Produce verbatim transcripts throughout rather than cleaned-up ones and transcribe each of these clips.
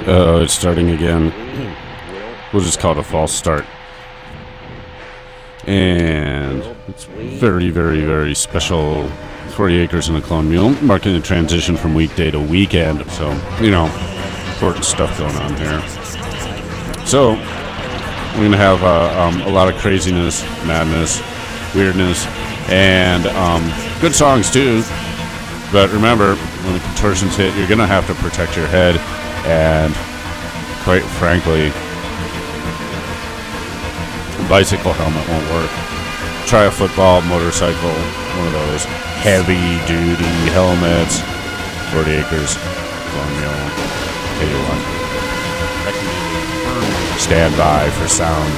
Uh, it's starting again. We'll just call it a false start. And it's very, very, very special. forty acres and a clone mule, marking the transition from weekday to weekend. So, you know, important stuff going on here. So, we're going to have uh, um, a lot of craziness, madness, weirdness, and um, good songs too. But remember, when the contortions hit, you're going to have to protect your head. And quite frankly, a bicycle helmet won't work. Try a football, motorcycle, one of those heavy-duty helmets. forty acres, clone mule. Tell you what. Stand by for sound.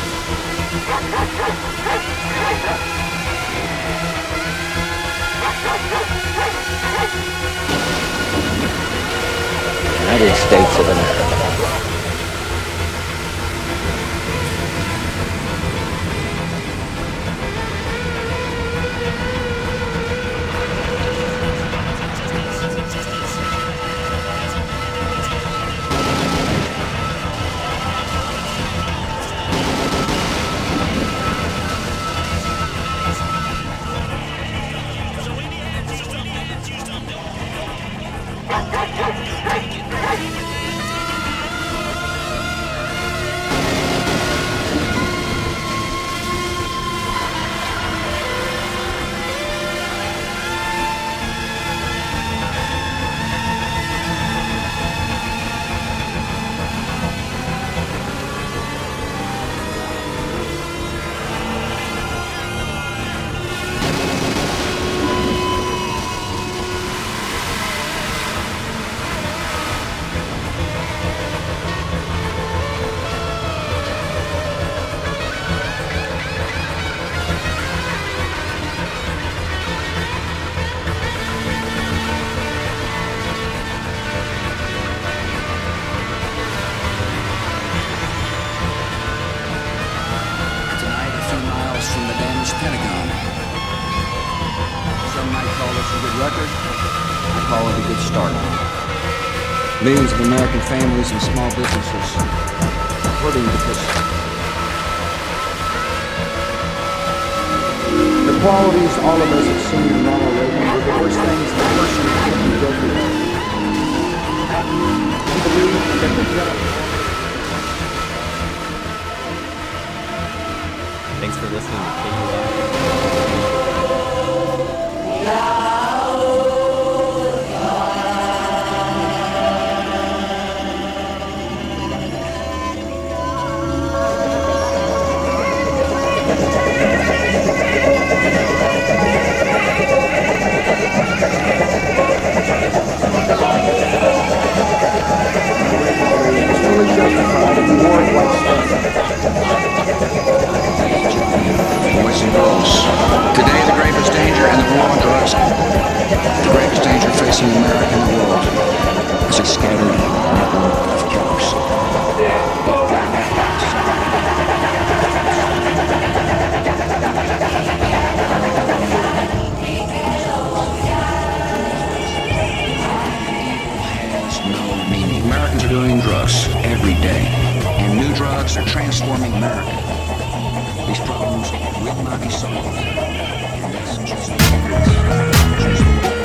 United States of America. Millions of American families and small businesses hurting because the qualities all of us have seen in Ronald Reagan were the worst things the person could be guilty of. He believed that the judge. Thanks for listening to K U L. Boys and girls, today the gravest danger in the war on drugs, the gravest danger facing America and the world is a scattered network of killers. Has no meaning. Americans are doing drugs every day, and new drugs are transforming America. These problems will not be solved. And that's just what it is. Just what it is.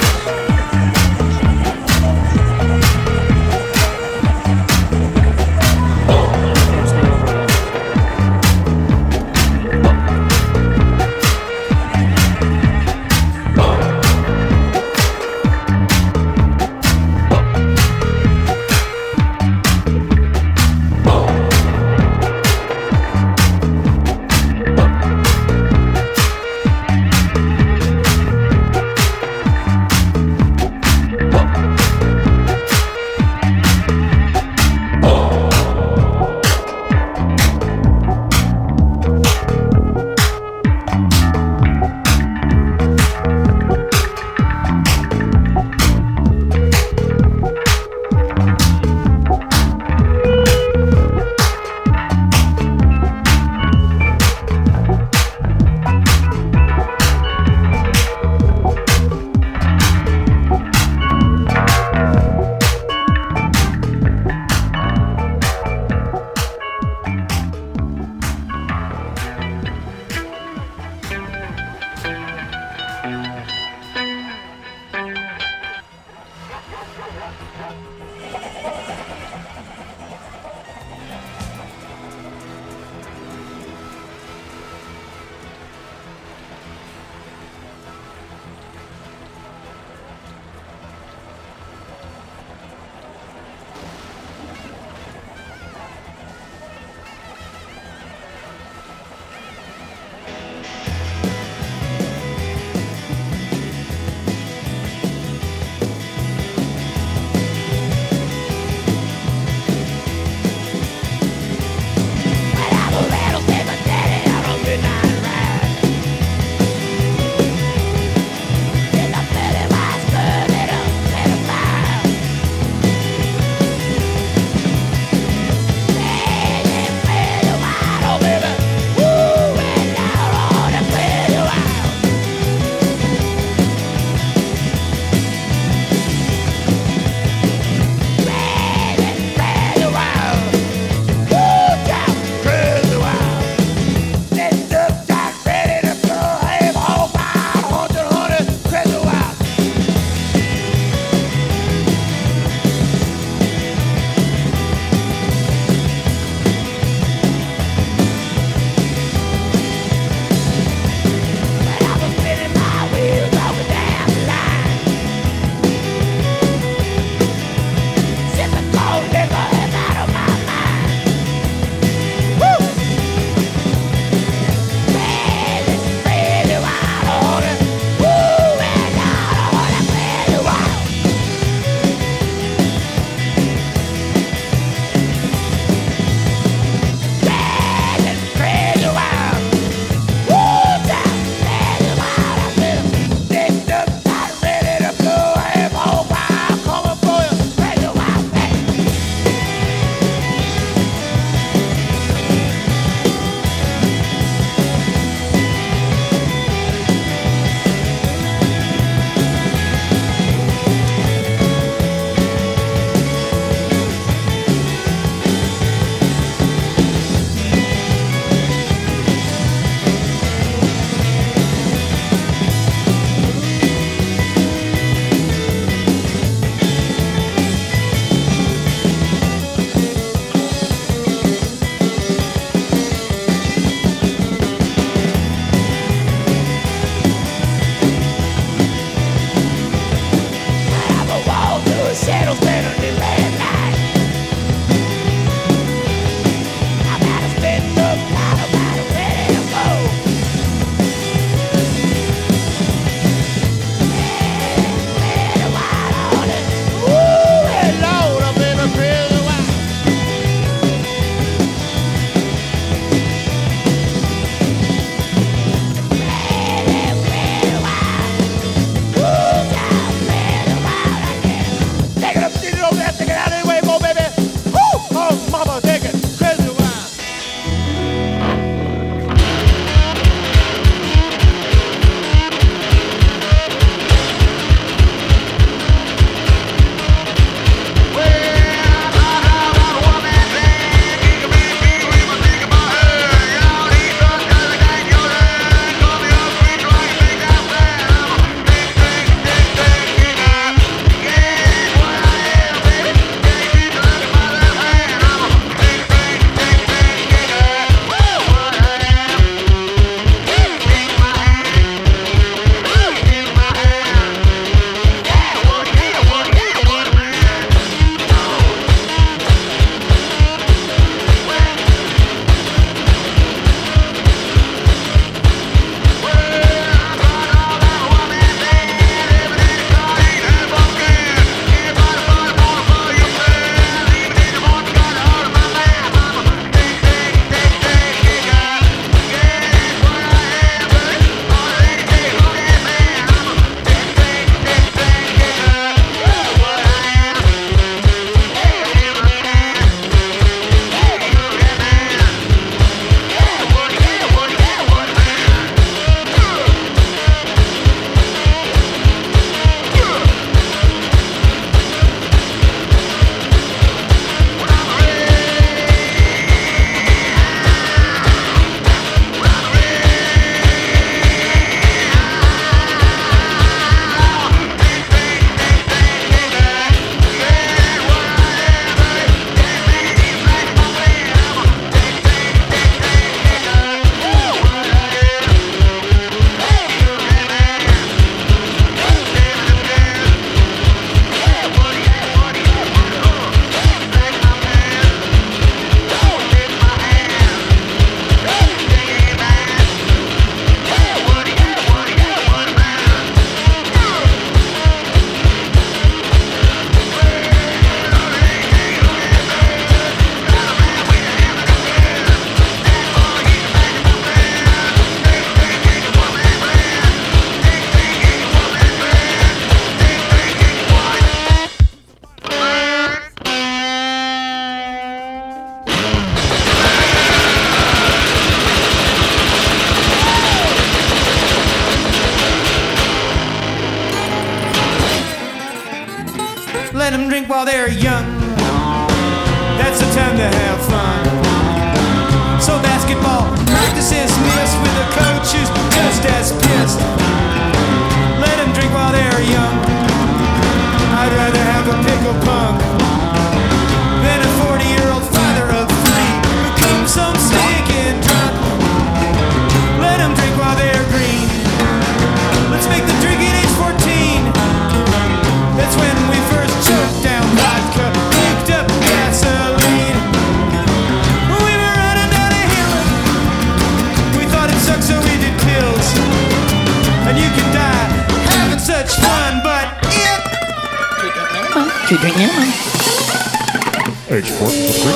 let them drink while they're young. That's the time to have fun. So basketball practice is missed with the coach who's just as pissed. Let them drink while they're young. I'd rather have a pickle punk than a forty-year-old father of three who comes home stinking drunk. Let them drink while they're green. Let's make the drinking age fourteen. That's when we first choked down vodka, picked up gasoline. We were running down a hill. We thought it sucked, so we did pills. And you can die having such fun, but it Two drink minimum. Age four.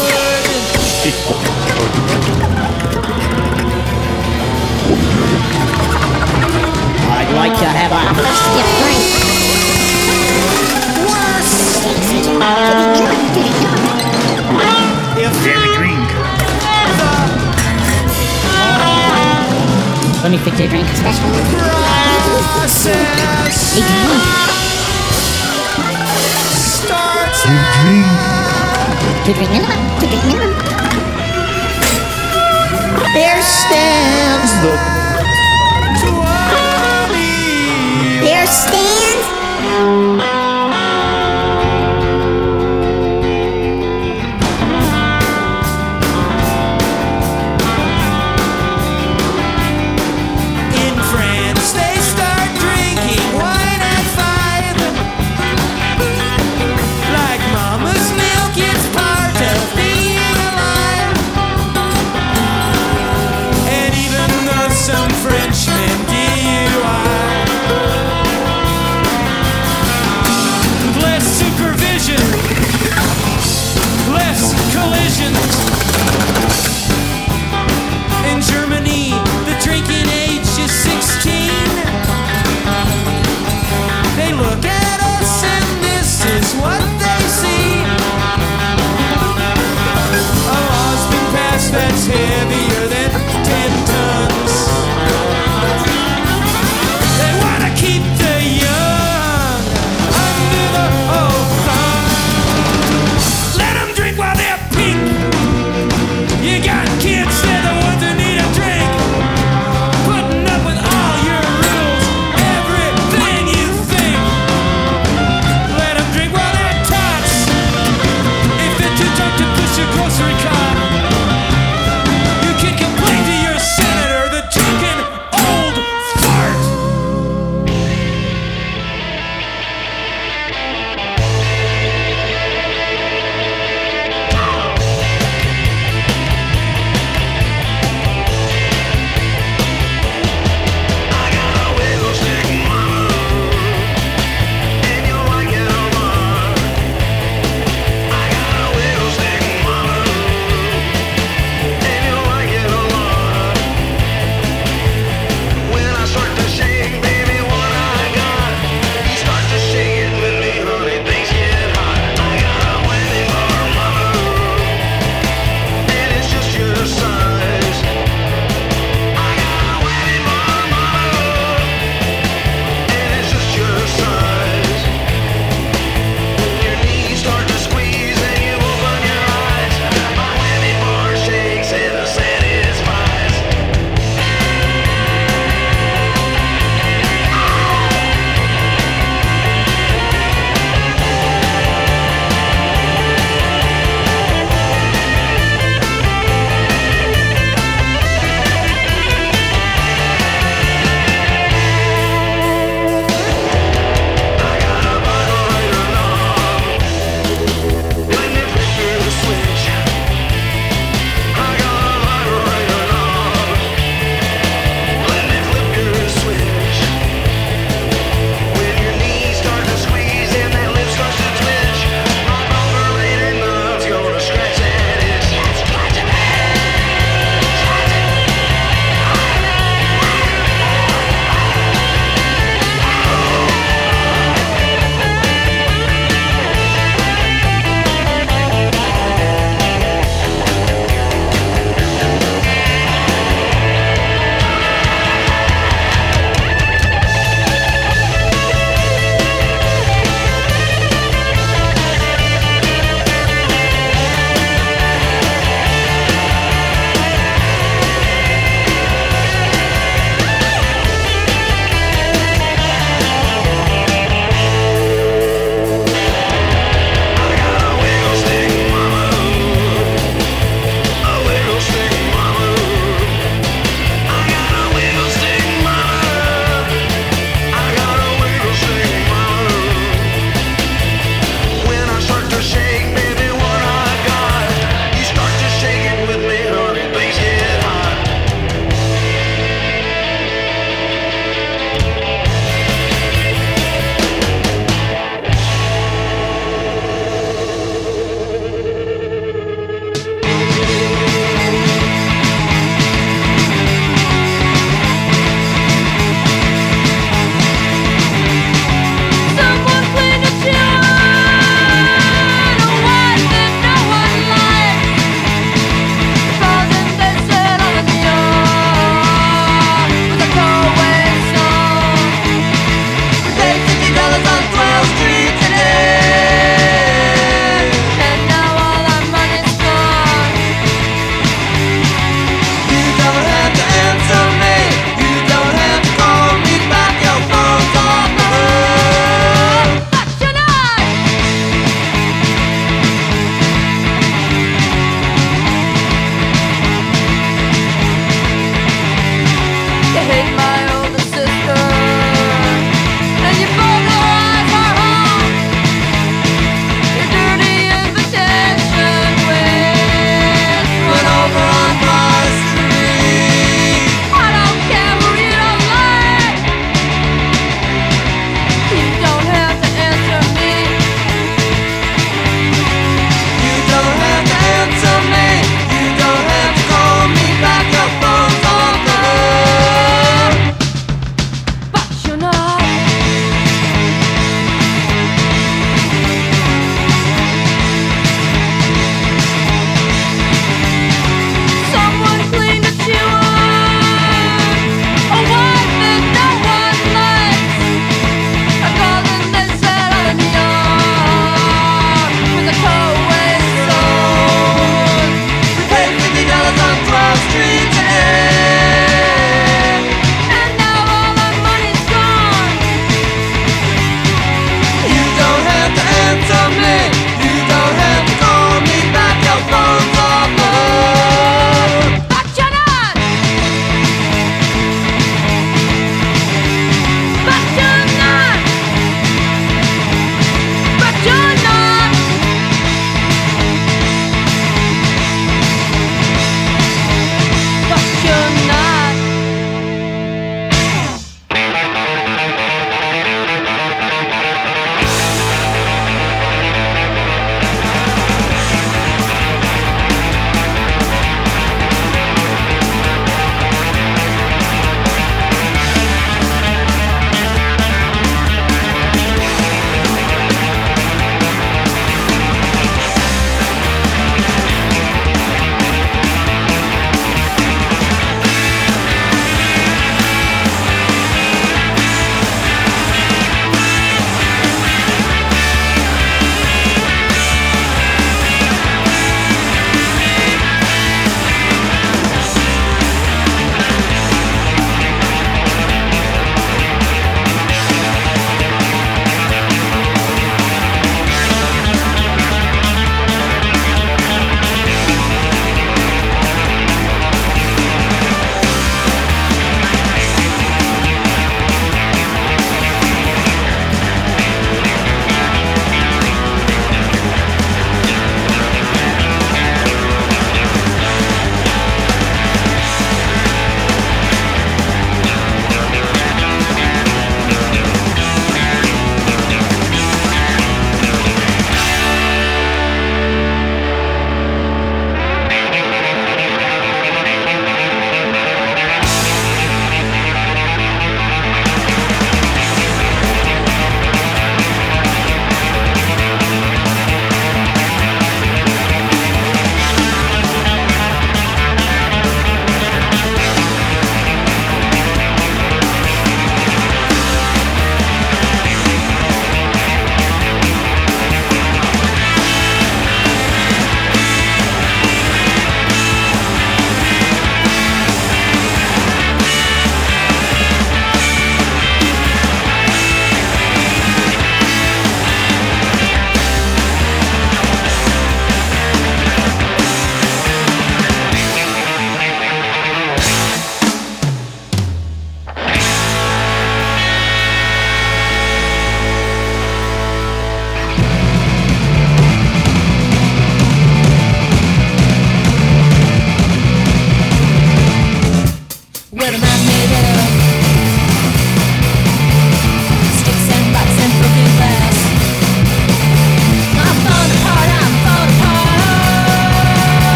I'd like to have a stiff drink. Let me fix your drink. Special. process starts Two drink minimum. Two drink minimum. There stands the. twenty. There stands. In France, they start drinking wine at five. Like mama's milk, it's part of being alive. And even though some Frenchmen D U I, less supervision, less collisions. In Germany, the drinking age is sixteen. They look at us and this is what they see. A law's been passed that's heavier than ten tons. They want to keep the young under the old thumb. Let them drink while they're pink.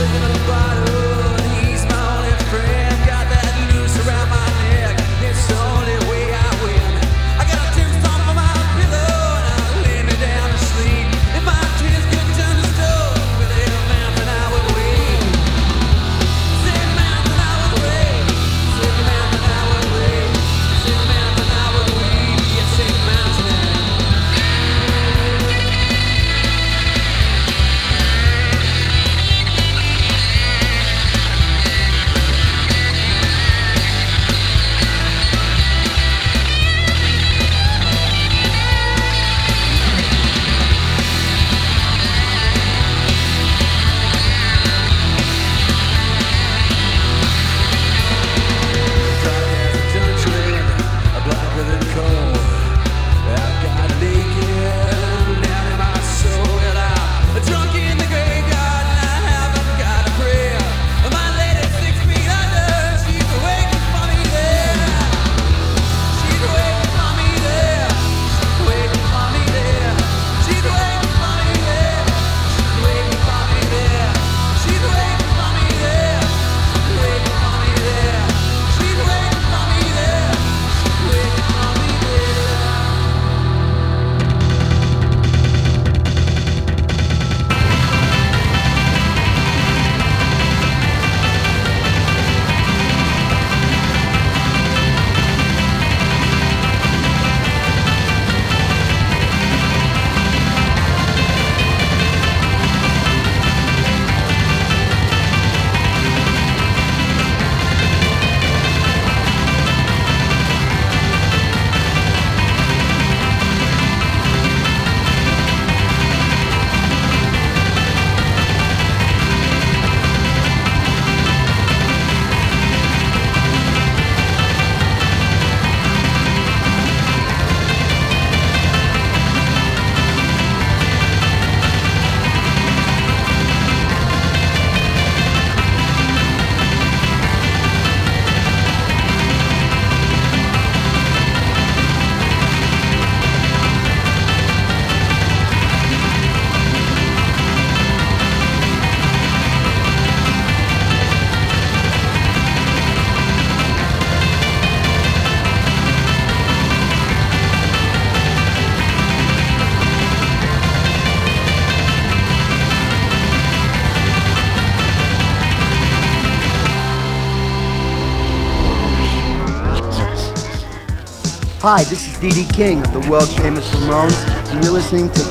Hi, this is D D King of the world famous Ramones, and you're listening to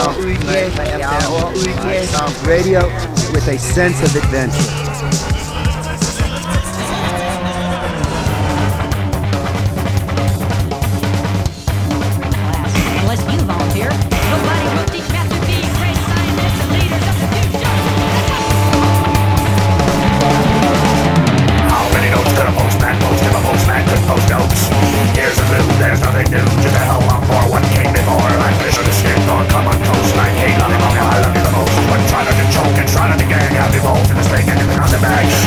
Radio with a sense of adventure. Unless you volunteer, nobody will teach Master B, great scientists and leaders of the future. How many notes could a postman post if a postman could post notes? Here's a clue, there's nothing new. Just a hell lot for what came before. Like fish on the skin or come on toast. Like hey, lollipop, I love you the most. But try not to choke and try not to gag. I'll be both in the snake and in the concept bag.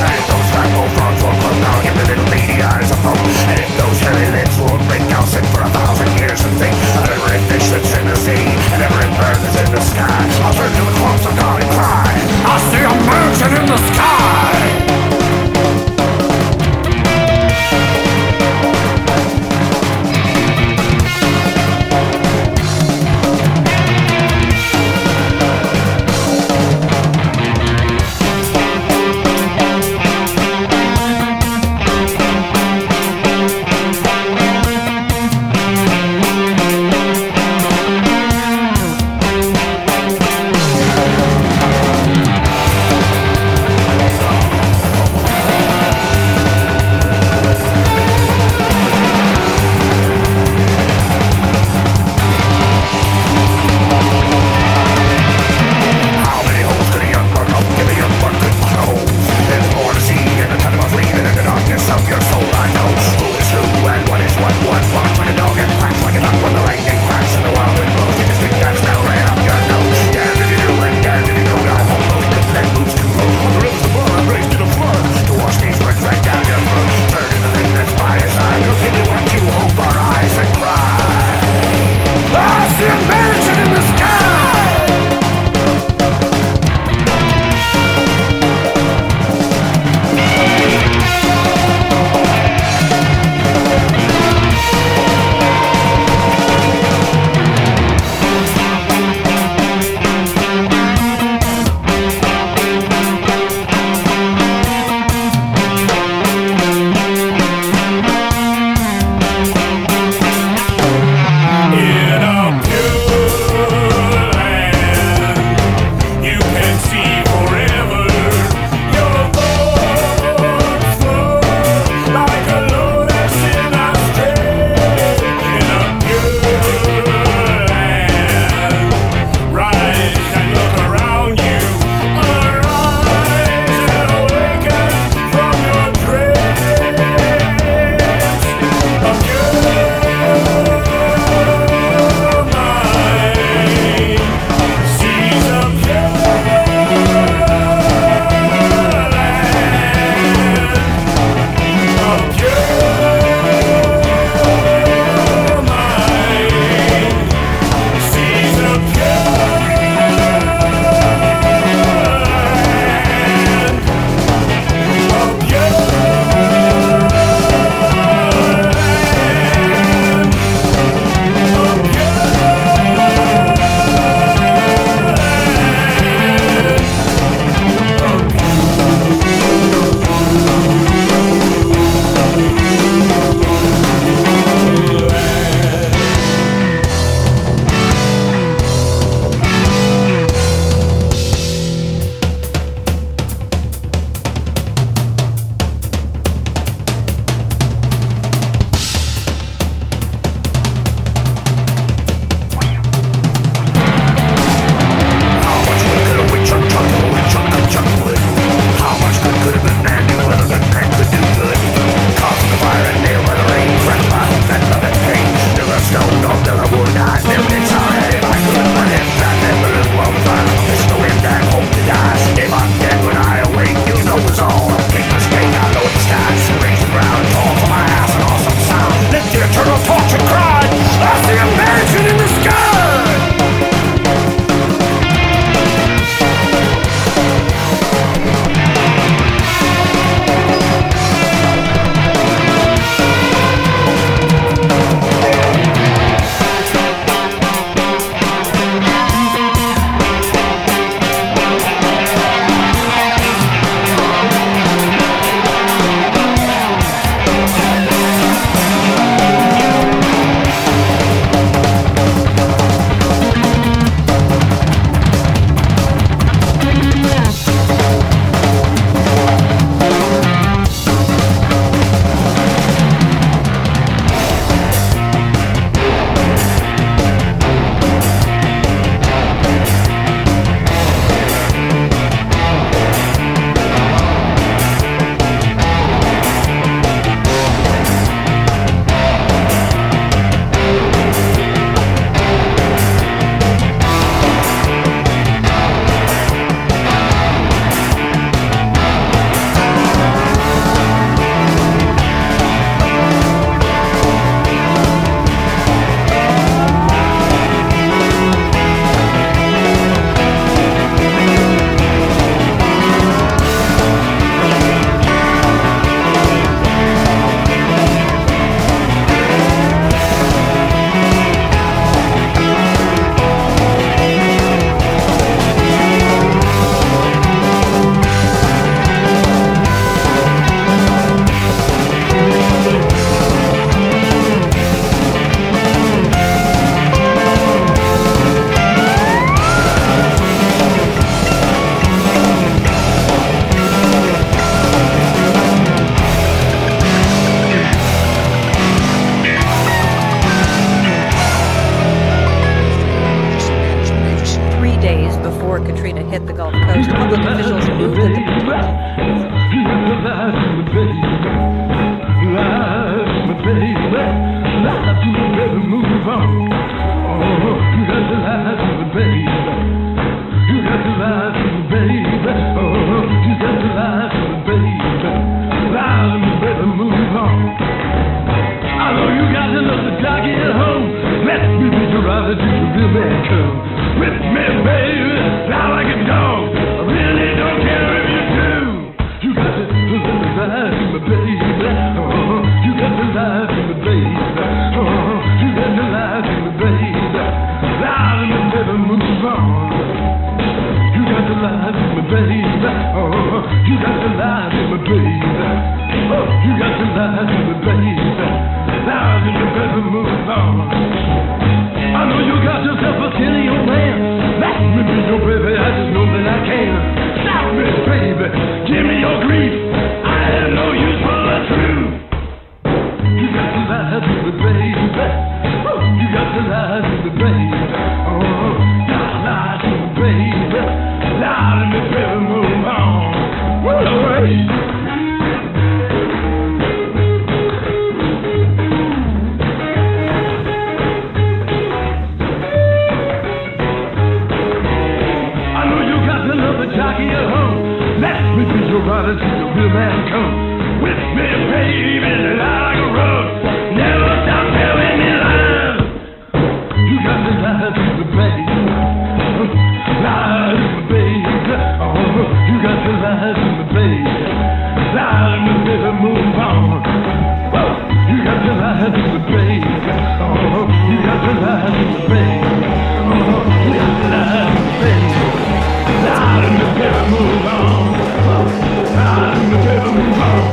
nobody see the real man come. With me, baby, like a rug. Never stop telling me lies. You got to lie to the baby. Lie to the baby. Oh, you got to lie to the baby. Lie to the baby, move on. You got to lie to the baby. Oh, you got to lie to the baby. Oh, you got to lie to the baby. Lie to the baby, move on. Lie to the baby, move on.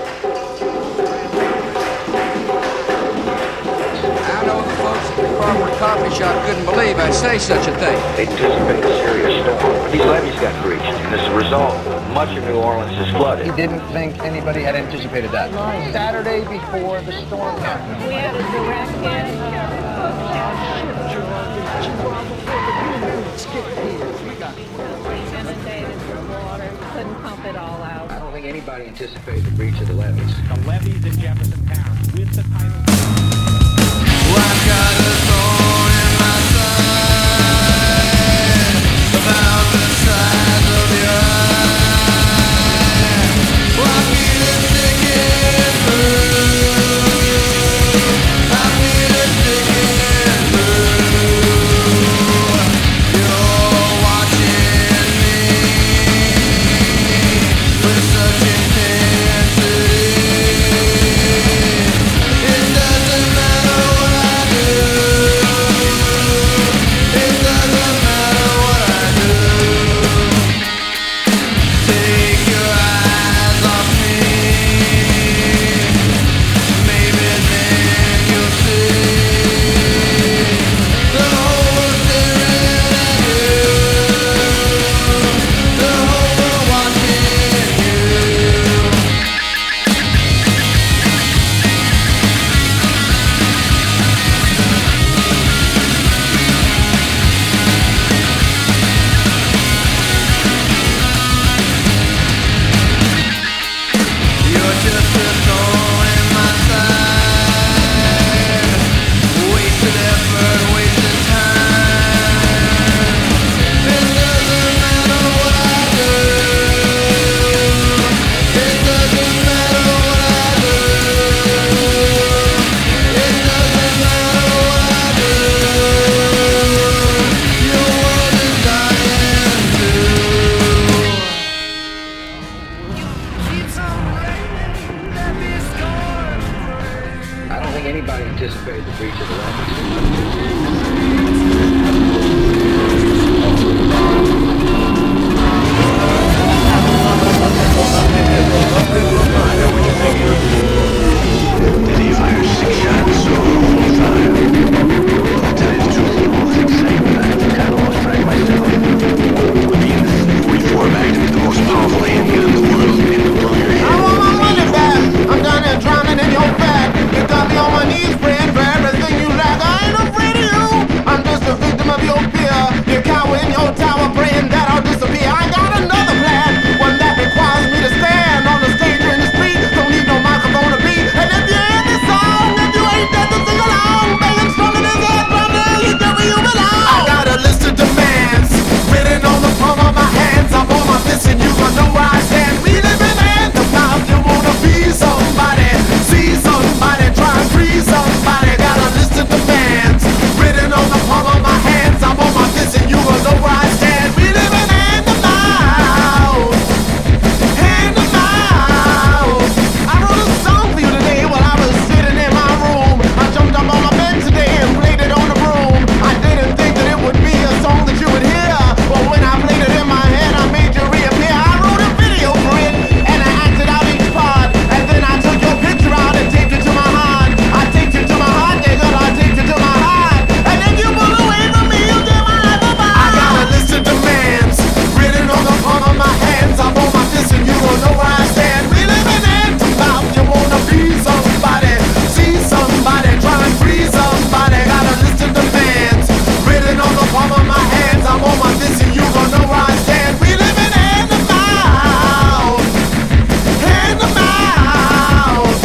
Coffee shop couldn't believe I'd say such a thing. They anticipate a serious storm. These levees got breached, and as a result, much of New Orleans is flooded. He didn't think anybody had anticipated that. Saturday before the storm happened. We had a direct hit. Inundated with water. Couldn't pump it all out. I don't think anybody anticipated the breach of the levees. The levees in Jefferson Parish with the title. Well, I've got a thorn in my side, about the size of your eye. Well, I feel it sticking through. I feel it sticking through. You're watching me with such intensity. It doesn't matter what I do. It doesn't matter what I do. Take your eyes off me. Maybe then you'll see the whole world staring at you. The whole world watching you. You're just a thorn in my side. Wasted effort, wasted time. It doesn't matter what I do. It doesn't matter what I do. It doesn't matter what I do. Your world is dying too. I don't think anybody anticipated the breach of the levees. Did he fire six shots or only five? To tell you the truth, all things same, but I kind of lost track myself. I mean, forty-four back to be the most powerful handgun in the world, and the blow your head. I want my money back. I'm down there drowning in your fat. You got me on my knees praying for everything you lack. I ain't afraid of you. I'm just a victim of your fear. You cower in your tower praying that I'll disappear. I got another plan, one that requires me to stand on the stage or in the street. Don't need no microphone to beat. And if you hear this song, if you ain't dead to sing along, banging strong in his head, brother, you get where you belong. I got a list of demands written on the palm of my hands. I'm on my fist and you gonna know where I stand. We live in hand of mouth. You wanna be somebody, see somebody, try and free somebody. Got a list of demands written on the palm of my hands. I'm on my fist and you gonna know where I stand. We live in hand of mouth, hand of mouth. I wrote a song for you today while I was sitting in my room. I jumped up on my bed today and played it on the broom. I didn't think that it would be a song that you would hear, but when I played it in my head, I made you reappear. I wrote a video for it and I acted out each part, and then I took your picture out and taped it to my heart. I taped you to my heart, nigga. I taped it to my heart, and if you pull away from me, you get my life apart. I got a list of demands written on the palm of my hands. I'm on my fist and you gon' know where I stand. We live in hand to mouth. You wanna be somebody, see somebody, try and free somebody. Got a list of demands written on the palm of my hands. I'm on my fist and you gon' know where I stand. We live in hand to mouth, hand to mouth.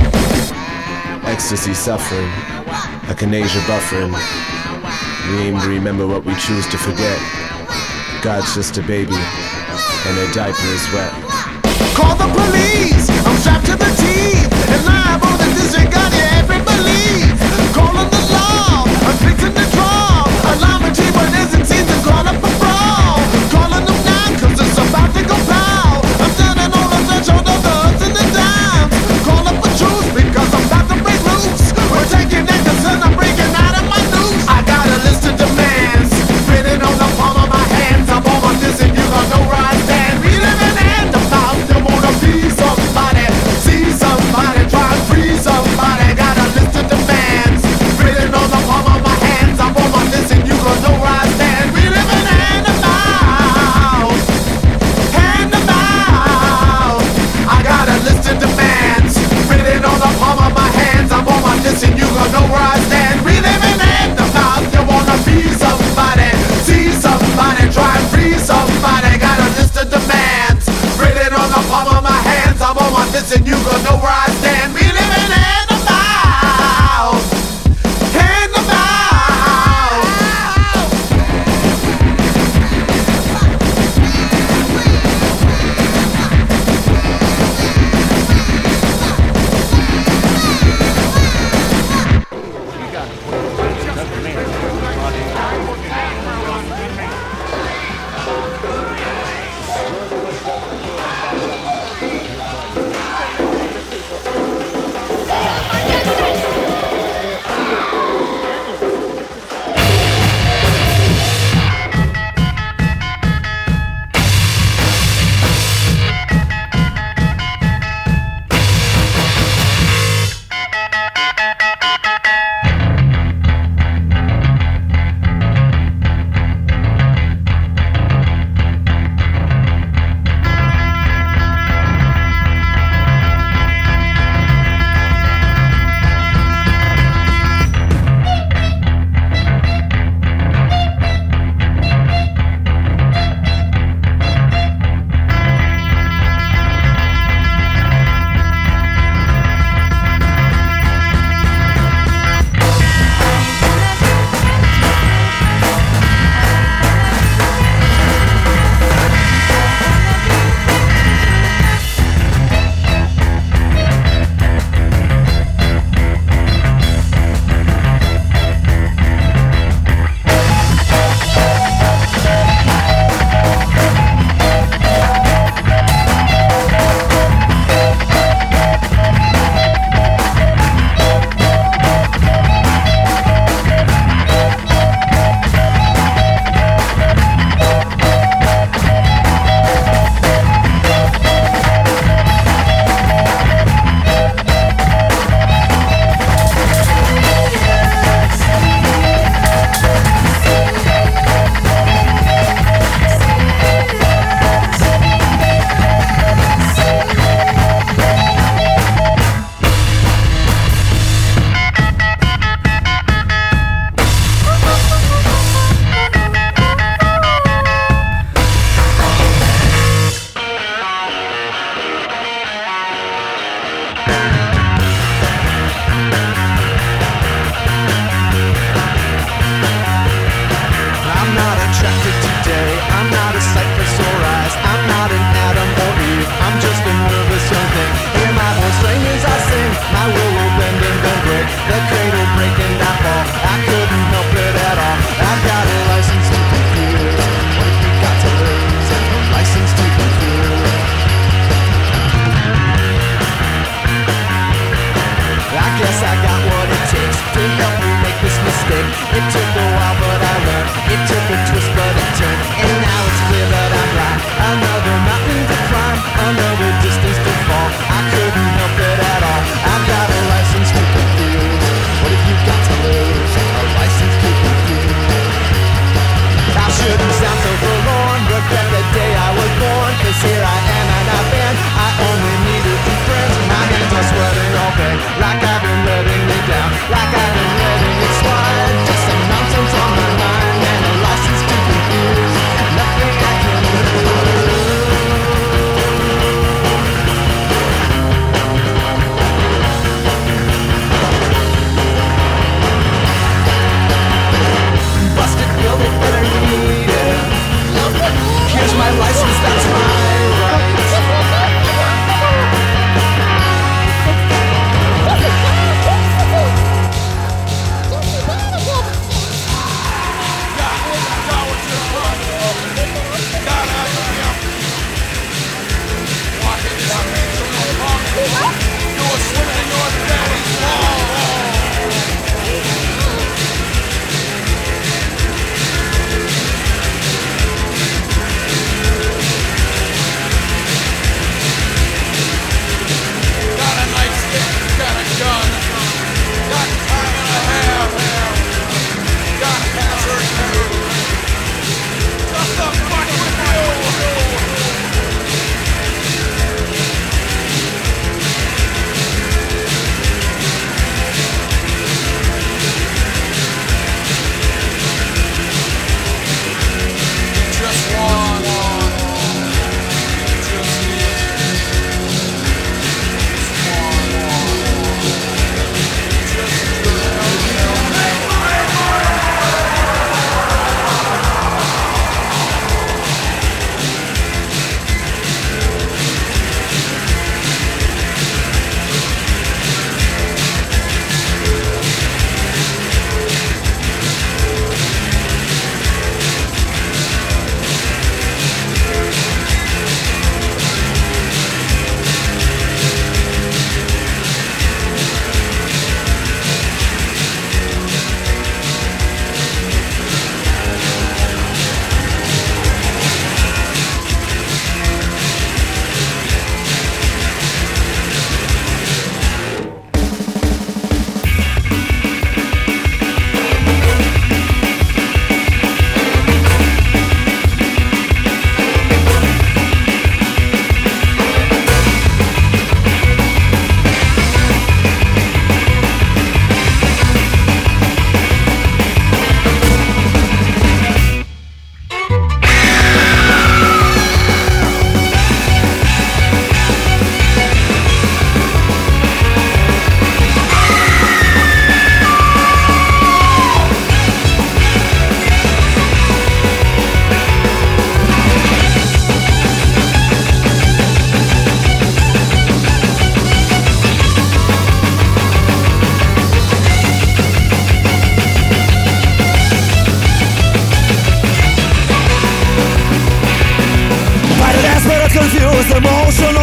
Ecstasy suffering, echinacea buffering. We aim to remember what we choose to forget. God's just a baby, and their diaper is wet. Call the police, I'm strapped to the teeth, and liable that this ain't got you ever believe. Calling the law, I'm fixing the draw. Alarming T one isn't seen to call up a brawl. Calling them now, cause it's about to go pow. I'm standing on the threshold of the ups and the downs. Call up a truce, because I'm about to break loose. We're taking niggas and I'm breaking out of my noose. I got a list of demands, written on the palm of my hands. I'm on this and you gon' know where I stand. We live in hand about, you wanna be somebody, see somebody, try and free somebody. Got a list of demands, written on the palm of my hands. I'm on this and you gon' know where I stand. We live in hand about, hand about. I got a list of demands, written on the palm of my hands. I'm on this and you gon' know where I stand. We live in hand about, you wanna be somebody, see somebody, try and free somebody. Got a list of demands, written on the palm of my hands. I'm on this and you gon' know where I stand. We live in hand about, hand about.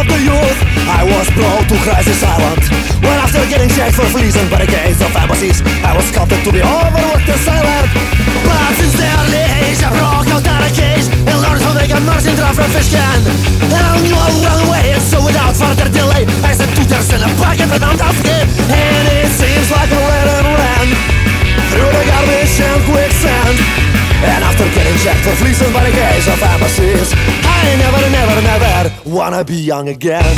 of the youth, I was brought to Crisis Island, when after getting checked for fleas and barricades of embassies, I was sculpted to be overworked and silent. But since the early age, I broke out of a cage and learned how they got margin draft from fish can. And I knew I would run away, and so without further delay, I set two tears in a bucket and I'm off again. And it seems like I ran and ran through the garbage and quicksand. And after getting checked for fleas and barricades of embassies, I never, never, never wanna be young again.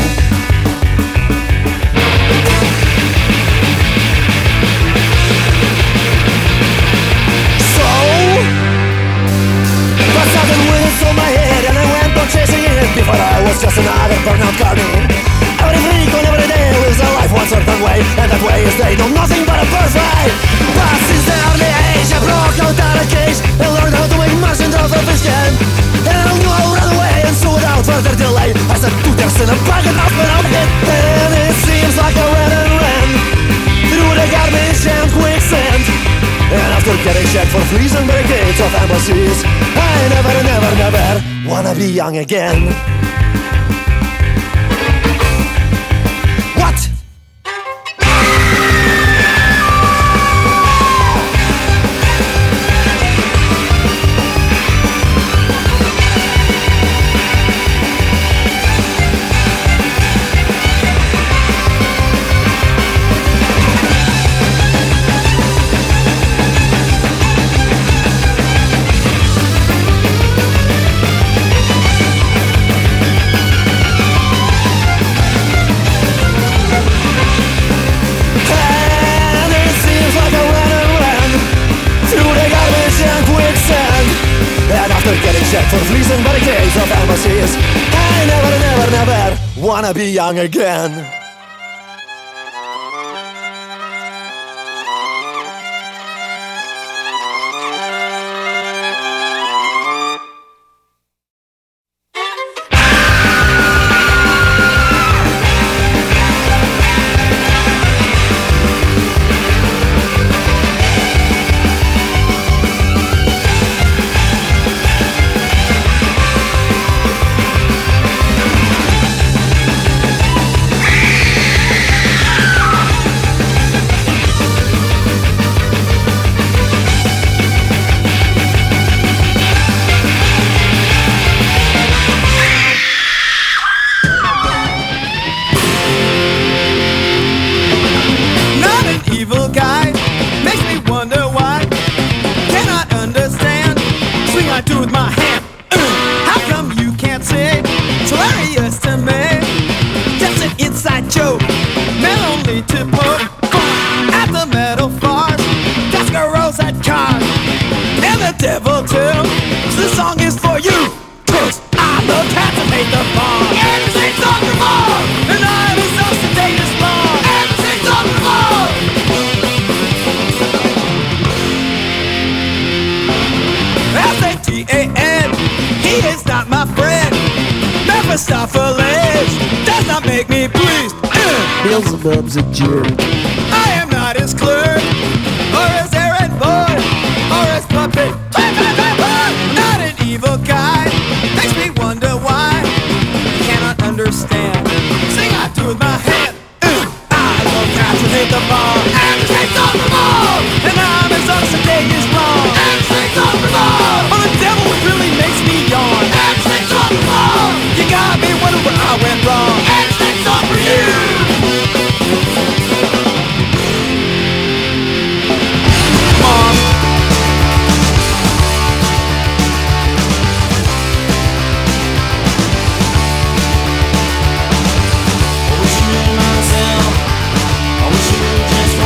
So, but something went through my head and I went on chasing it. Before I was just another burnout carny. Every freak on every day lives a life one certain way, and that way is they know nothing but a birthright. But since the early age, I broke out of a cage and learned how to make margin draft from fish can. And I knew I would run away, and so without further delay, I set two tears in a bucket up and I'm hit. And it seems like I ran and ran through the garbage and quicksand. And after getting checked for fleas and barricades of embassies, I never, never, never wanna be young again. What? After getting checked for fleas and barricades of embassies, I never, never, never wanna be young again. Beelzebub's a jerk. I am not his clerk, or his errand boy, or his puppet. Not an evil guy. Makes me wonder why he cannot understand. Sing I do with my hand. I love cats and hate the bar. And the streets on the ball. And I'm as up-to-date as wrong. And the streets on the ball. Oh, the devil really makes me yawn. And the streets on the ball. You got me wondering where I went wrong. And the streets on for you. Myself, I wish you would just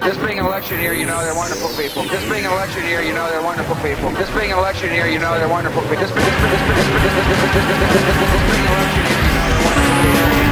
This being an election year, you know they're wonderful people. This being an election year, you know they're wonderful people. This being an election year, you know they're wonderful people. This, this, this, this, this, this, this, this, this, this, this, this, this being an election year, you know they're wonderful people.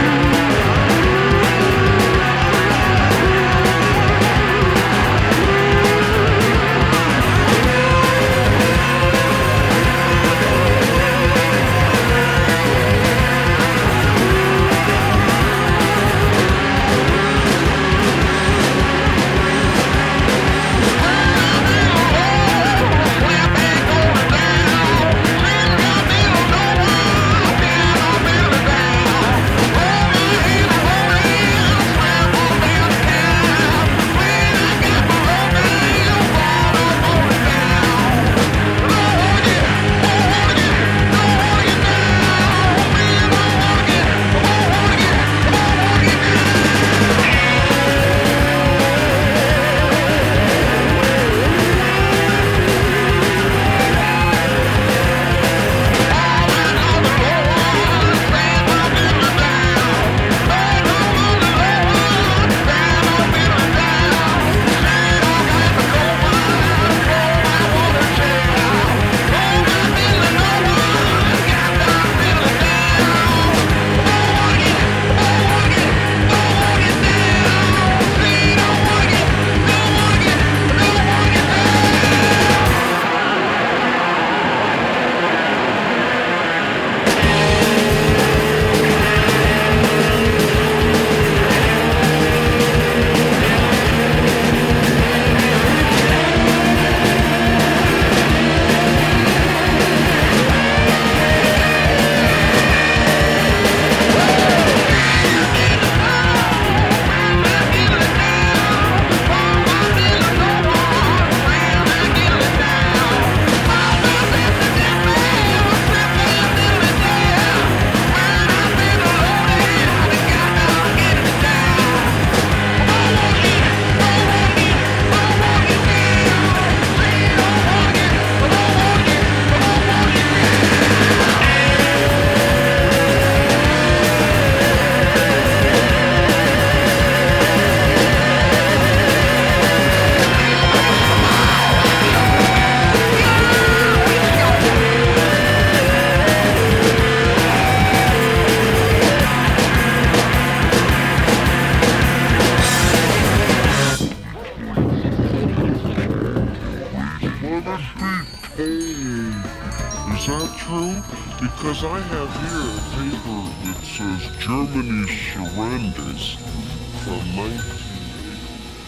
Because I have here a paper that says Germany surrenders from nineteen eighty.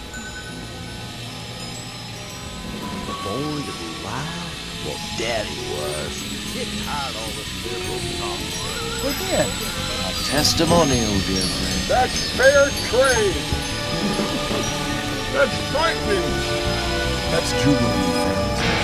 Born to be wild? Well, Daddy was. Getting tired of all this liberal talk. What did? A testimonial, dear friend. That's fair trade. That's frightening. That's jubilee, friends.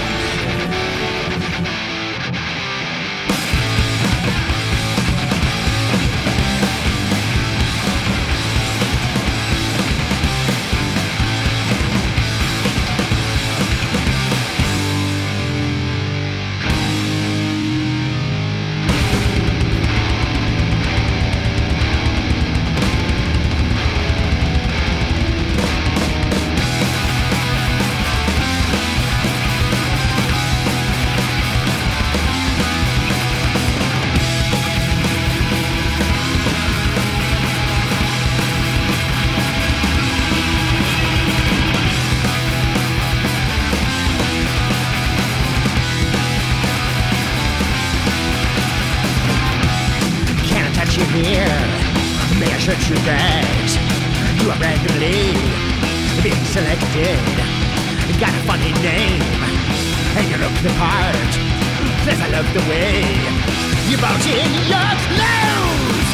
Search your bags. You are randomly being selected. Got a funny name, and you look the part. Plus I love the way you bulge in your clothes.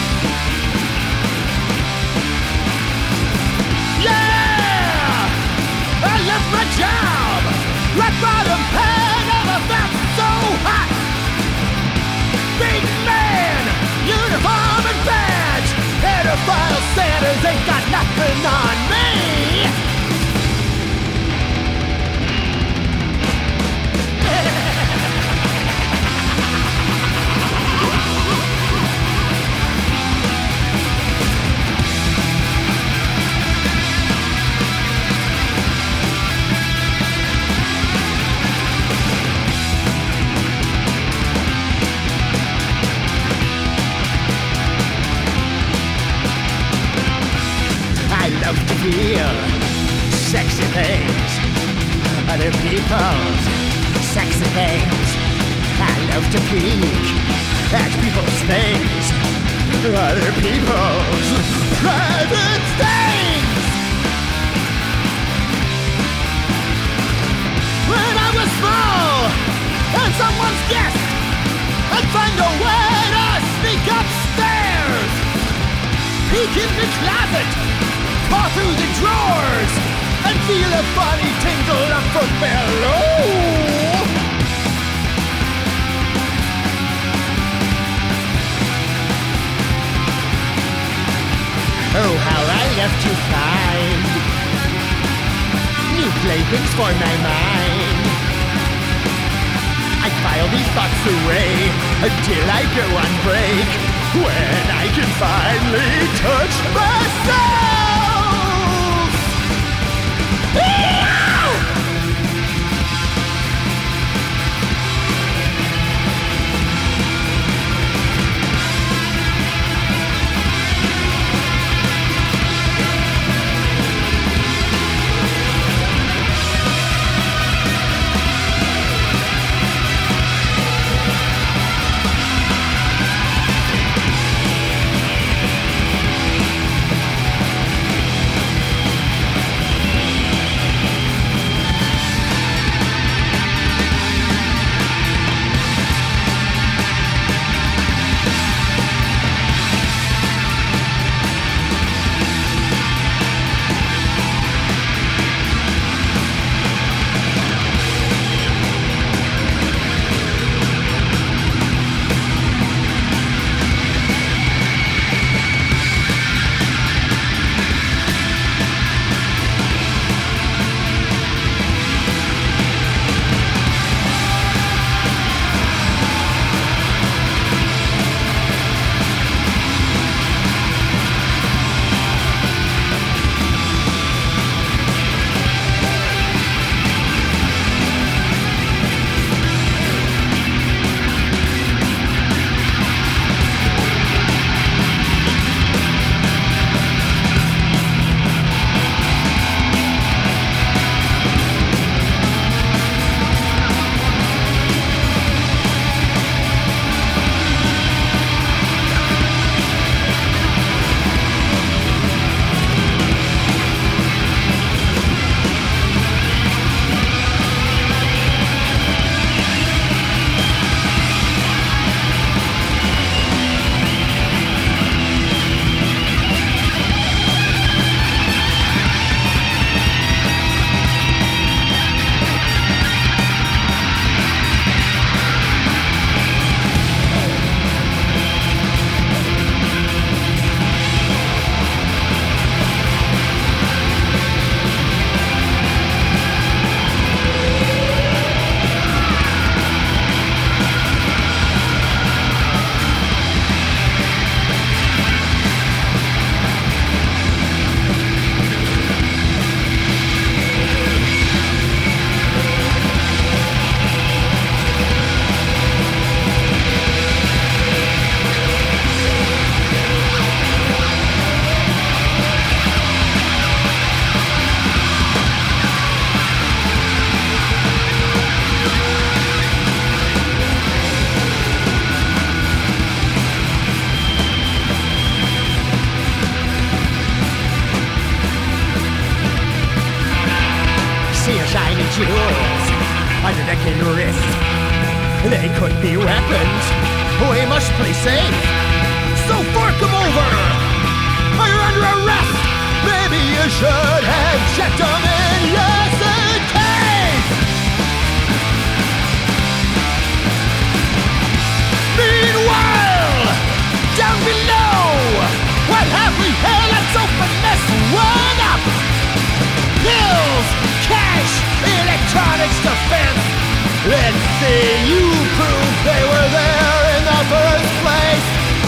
Yeah, I love my job. Rock bottom pay, never felt so hot. Big man, uniform and badge. Pedophile Santas ain't got nothing on me. love to feel sexy things. Other people's sexy things. I love to peek at people's things. Other people's private things. When I was small and someone's guest, I'd find a way to sneak upstairs, peek in the closet, paw through the drawers, and feel a funny tingle up from below. Oh, how I love to find new playthings for my mind. I file these thoughts away until I go on break, when I can finally touch myself. Ew! jewels on your neck and wrist. They could be weapons. We must play safe. So fork them over. Or you're under arrest. Maybe you should have checked them in just in case. Meanwhile, down below, what have we here? Let's open this one up. Pills, cash, electronics defense. Let's see you prove they were there in the first place.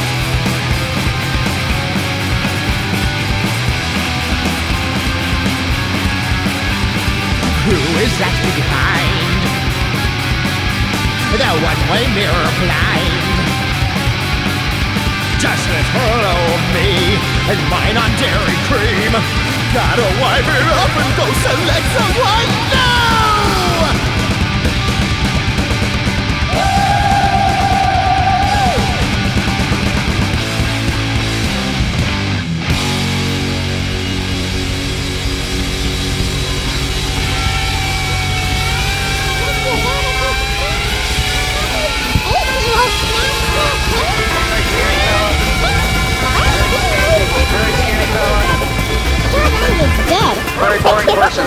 Who is that behind the one-way mirror blind? Just let her own me and mine on Dairy Cream. Gotta wipe it up and go select someone new. Dead. Very boring person.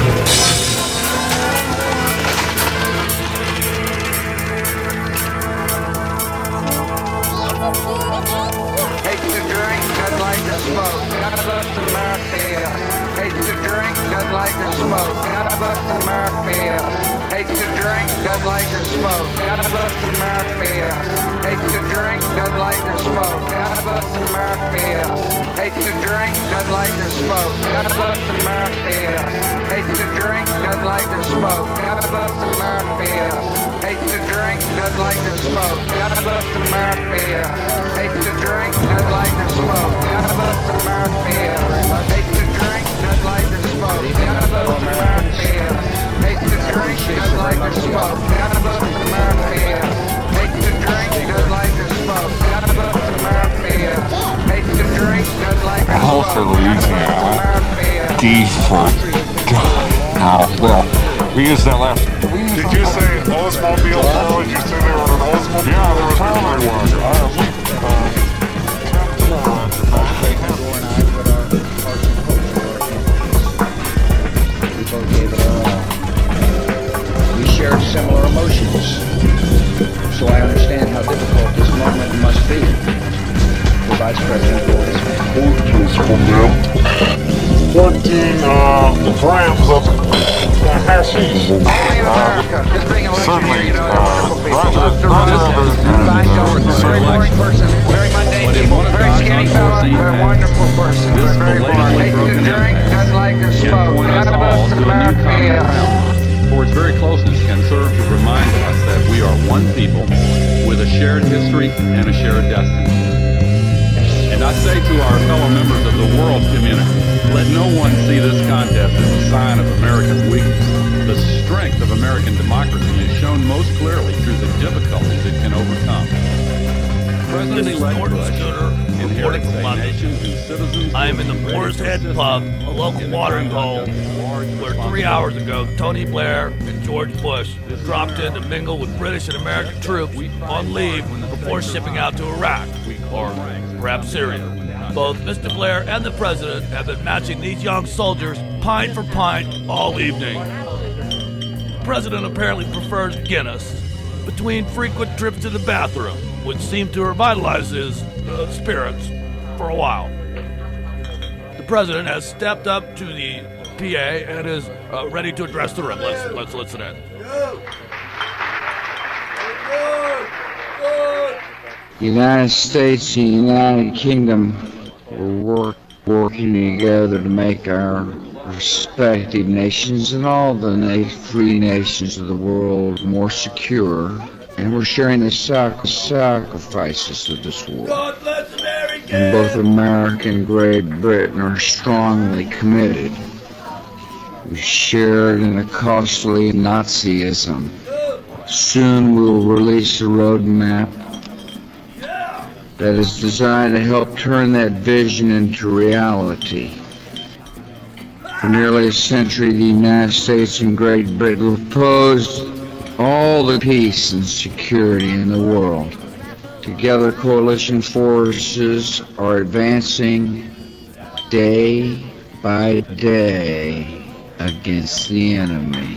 Hates to drink, doesn't like to smoke. Got a bust in America. Hates to drink, doesn't like to smoke. Got a bust in America. Hates to drink, doesn't like to smoke. Got a bust in America. Hates to drink, doesn't like to smoke. Got a bust in America. Hates to drink, doesn't like to smoke. Got a bust in America. Hates to drink, doesn't like to smoke. Got a bust in America. Hates to drink, doesn't like to smoke. Got a bust in America. Hates to drink, doesn't like to smoke. Got a bust in America. Hates to drink, doesn't like to smoke. Got a bust in America. Hates to drink, doesn't like to smoke. Got a bust in America. Hates to drink, doesn't like to smoke. Got a bust in America. Hates to drink, doesn't like to smoke. L for Louisiana. D for God. Oh, well, we used that last. Did you say Oldsmobile? Or did you say they were an Oldsmobile? Yeah, there was probably one. We both gave it our all. We shared similar emotions. So I understand how difficult this moment must be for Vice President Boris. From them. fourteen uh, grams of uh, hashish. Only in America. Just being elected here, you know, wonderful people. Doctor Roger, fine George, very boring person, very mundane people, very skinny fella, very wonderful person, very, very boring. Hates to drink, doesn't like to smoke. Got a bust in America. For its very closeness can serve to remind us that we are one people with a shared history and a shared destiny. And I say to our fellow members of the world community, let no one see this contest as a sign of American weakness. The strength of American democracy is shown most clearly through the difficulties it can overcome. President-elect Bush inherits a nation whose citizens... I am in the Boar's Head Pub, a local watering hole, where three hours ago Tony Blair and George Bush dropped in to mingle with British and American troops on leave before shipping out to Iraq, or perhaps Syria. Both Mister Blair and the President have been matching these young soldiers pint for pint all evening. The President apparently prefers Guinness between frequent trips to the bathroom, which seemed to revitalize his uh, spirits for a while. The President has stepped up to the P A and is uh, ready to address the room. Let's, let's listen in. The United States and the United Kingdom will work working together to make our respective nations and all the na- free nations of the world more secure, and we're sharing the sac- sacrifices of this war. God bless America! And both America and Great Britain are strongly committed. We shared in the costly Nazism. Soon we will release a roadmap that is designed to help turn that vision into reality. For nearly a century, the United States and Great Britain opposed all the peace and security in the world. Together, coalition forces are advancing day by day against the enemy.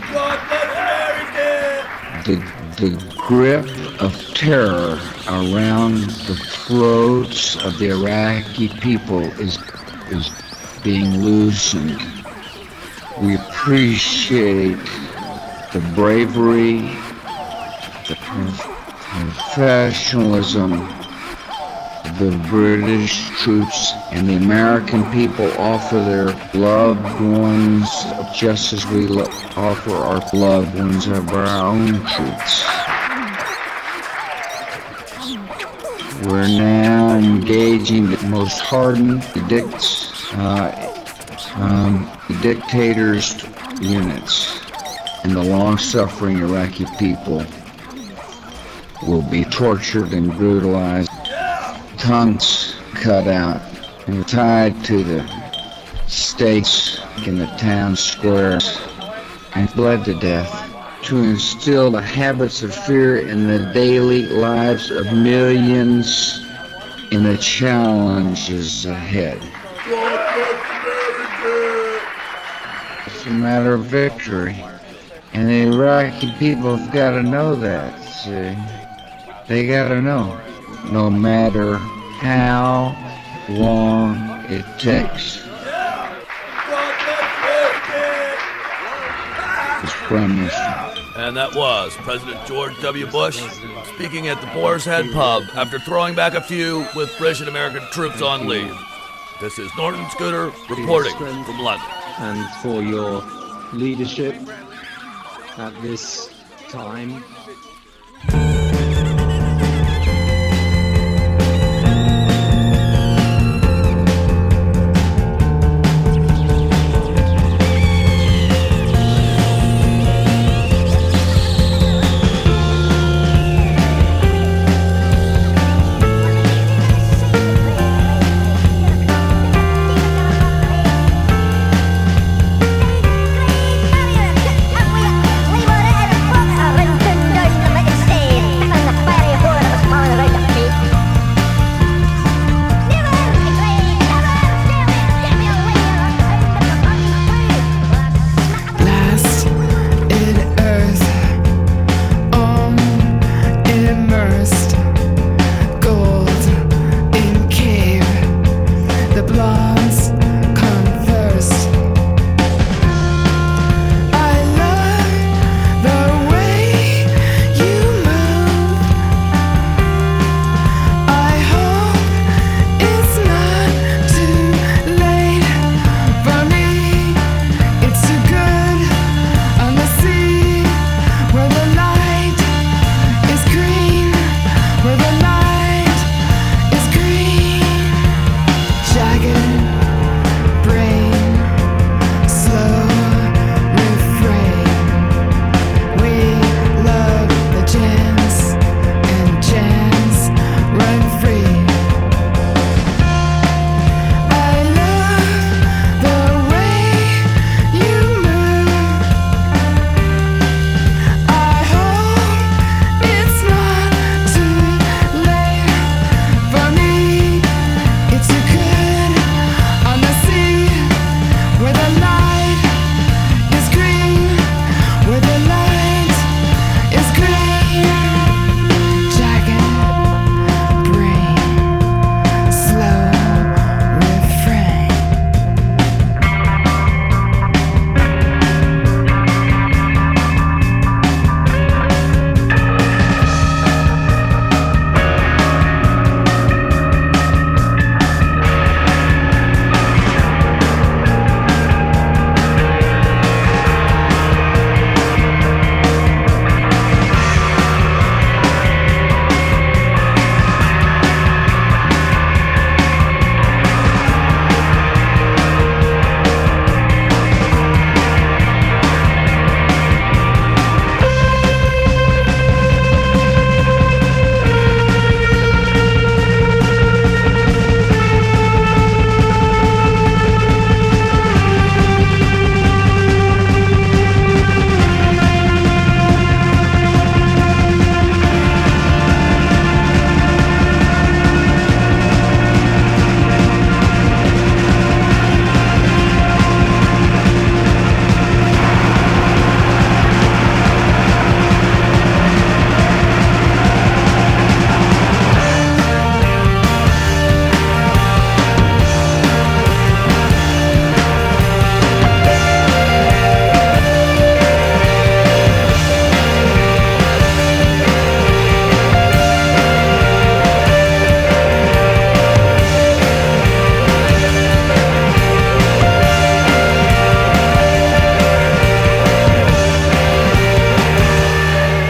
The, the grip of terror around the throats of the Iraqi people is, is being loosened. We appreciate the bravery, the professionalism of the British troops, and the American people offer their loved ones just as we lo- offer our loved ones of our own troops. We're now engaging the most hardened, addicts, uh, Um, the dictator's units and the long-suffering Iraqi people will be tortured and brutalized, tongues cut out, and tied to the stakes in the town squares and bled to death to instill the habits of fear in the daily lives of millions in the challenges ahead. It's a matter of victory, and the Iraqi people have got to know that, see? They got to know, no matter how long it takes. It's Prime Minister. And that was President George W. Bush speaking at the Boar's Head Pub after throwing back a few with British and American troops on leave. This is Norton Scooter reporting from London. And for your leadership at this time.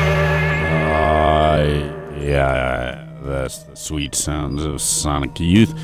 Sweet sounds of Sonic Youth.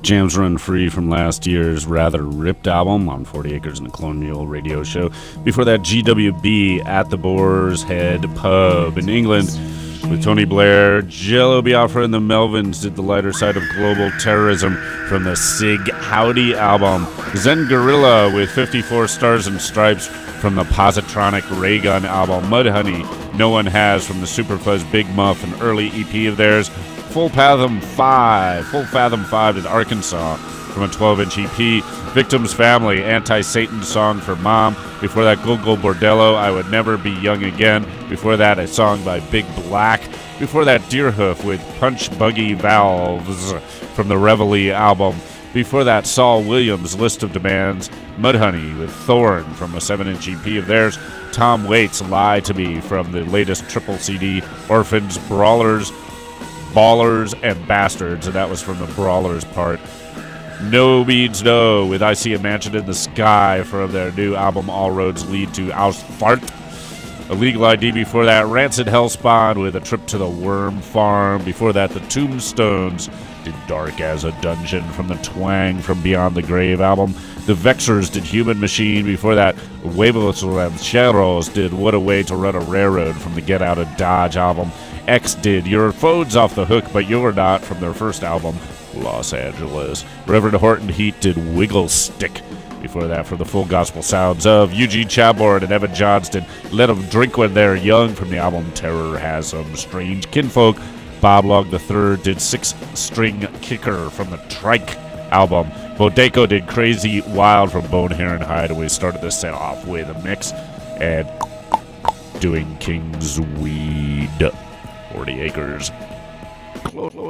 Jams Run Free from last year's rather ripped album on forty acres and a Clone Mule radio show. Before that, G W B at the Boar's Head Pub in England with Tony Blair. Jello Biafra and the Melvins did the lighter side of global terrorism from the Sig Howdy album. Zen Gorilla with fifty-four Stars and Stripes from the Positronic Raygun album. Mudhoney, No One Has from the Superfuzz Big Muff, an early E P of theirs. Full Fathom five, Full Fathom five in Arkansas from a twelve-inch E P. Victim's Family, Anti-Satan Song for Mom. Before that, Gogol Bordello, I Would Never Be Young Again. Before that, a song by Big Black. Before that, Deerhoof with Punch Buggy Valves from the Reveille album. Before that, Saul Williams' List of Demands. Mudhoney with Thorn from a seven-inch E P of theirs. Tom Waits' Lie to Me from the latest triple C D. Orphans, Brawlers, Ballers, and Bastards, and that was from the Brawlers part. No Means No with I See a Mansion in the Sky from their new album All Roads Lead to Ausfahrt. Illegal I D before that, Rancid Hellspawn with A Trip to the Worm Farm. Before that, the Tombstones did Dark as a Dungeon from the Twang from Beyond the Grave album. The Vexers did Human Machine. Before that, Huevos Rancheros did What a Way to Run a Railroad from the Get Out of Dodge album. X did Your Phone's Off the Hook, But You're Not from their first album, Los Angeles. Reverend Horton Heat did Wiggle Stick. Before that, for the full gospel sounds of Eugene Chaborn and Evan Johnston, Let 'Em Drink When They're Young from the album Terror Has Some Strange Kinfolk. Bob Log the Third did Six String Kicker from the Trike album. Bodeco did Crazy Wild from Bonehair and Hide. We started this set off with a mix and doing King's Weed. forty acres.